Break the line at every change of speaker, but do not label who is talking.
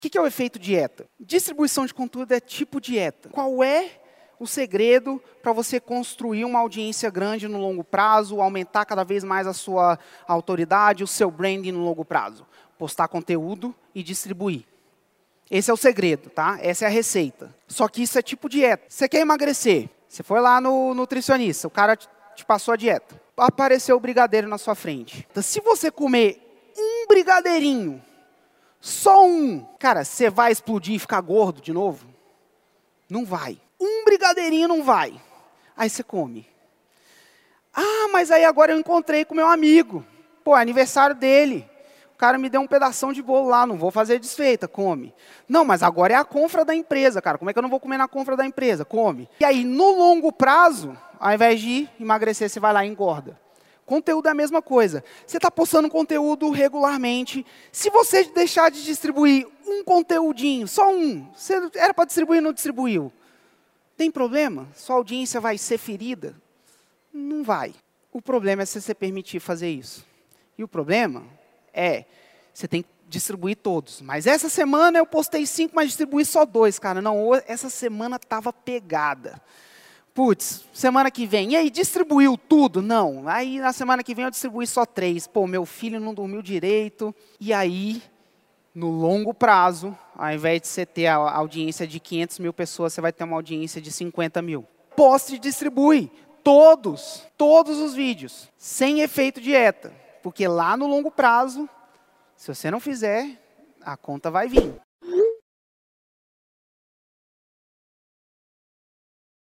que é o efeito dieta? Distribuição de conteúdo é tipo dieta. Qual é o segredo para você construir uma audiência grande no longo prazo, aumentar cada vez mais a sua autoridade, o seu branding no longo prazo? Postar conteúdo e distribuir. Esse é o segredo, tá? Essa é a receita. Só que isso é tipo dieta. Você quer emagrecer? Você foi lá no nutricionista, o cara te passou a dieta. Apareceu o brigadeiro na sua frente. Então, se você comer um brigadeirinho, só um, cara, você vai explodir e ficar gordo de novo? Não vai. Um brigadeirinho não vai. Aí você come. Ah, mas aí agora eu encontrei com meu amigo. Pô, é aniversário dele. O cara me deu um pedação de bolo lá, não vou fazer desfeita, come. Não, mas agora é a confra da empresa, cara. Como é que eu não vou comer na confra da empresa? Come. E aí, no longo prazo, ao invés de emagrecer, você vai lá e engorda. Conteúdo é a mesma coisa. Você está postando conteúdo regularmente. Se você deixar de distribuir um conteúdinho, só um, você era para distribuir e não distribuiu, tem problema? Sua audiência vai ser ferida? Não vai. O problema é se você permitir fazer isso. E o problema é, você tem que distribuir todos. Mas essa semana eu postei 5, mas distribuí só 2, cara. Não, essa semana estava pegada. Putz, semana que vem, e aí, distribuiu tudo? Não. Aí, na semana que vem, eu distribuí só 3. Pô, meu filho não dormiu direito. E aí, no longo prazo, ao invés de você ter a audiência de 500 mil pessoas, você vai ter uma audiência de 50 mil. Poste e distribui todos os vídeos, sem efeito dieta. Porque lá no longo prazo, se você não fizer, a conta vai vir.